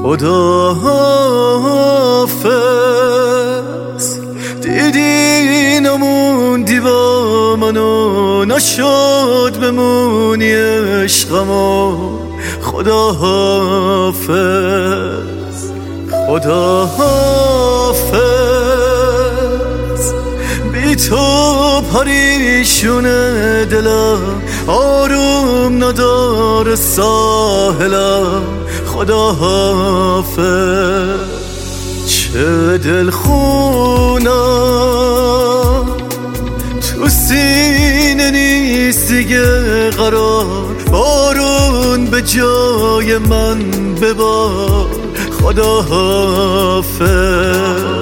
خدا حافظ. دیدی نموندی با منو، نشد بمونی عشقمو. خدا حافظ، خدا حافظ. بی تو پریشونه دلم، آروم نداره ساحلم. خدا حافظ. چه دلخونم تو سینه نیست دیگه قرار، بارون به جای من ببار. خدا حافظ.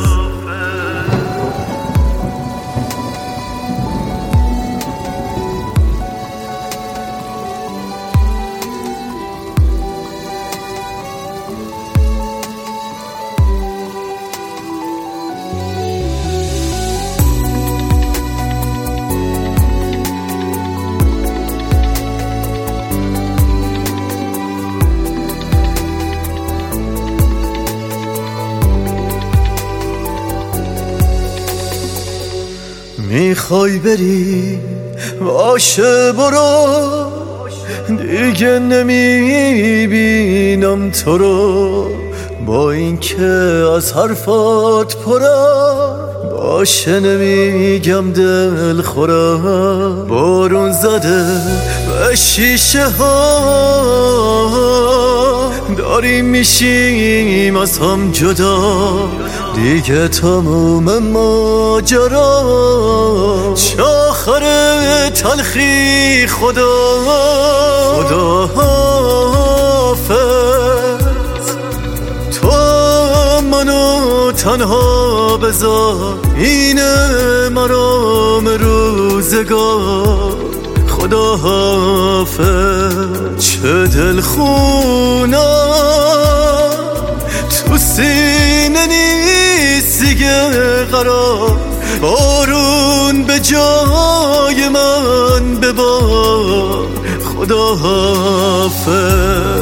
میخوای بری باشه برو، دیگه نمیبینم تو رو. با این که از حرفات پرم، باشه نمیگم دل خورم. بارون زده به شیشه ها، داریم میشیم از هم جدا. دیگه تموم ماجرا، چه آخر تلخی. خدا خدا حافظ. تو منو تنها بذار، اینه مرام روزگار. خدا حافظ. چه دلخونم تو سینه نیست دیگه قرار، بارون به جای من ببار. خدا حافظ.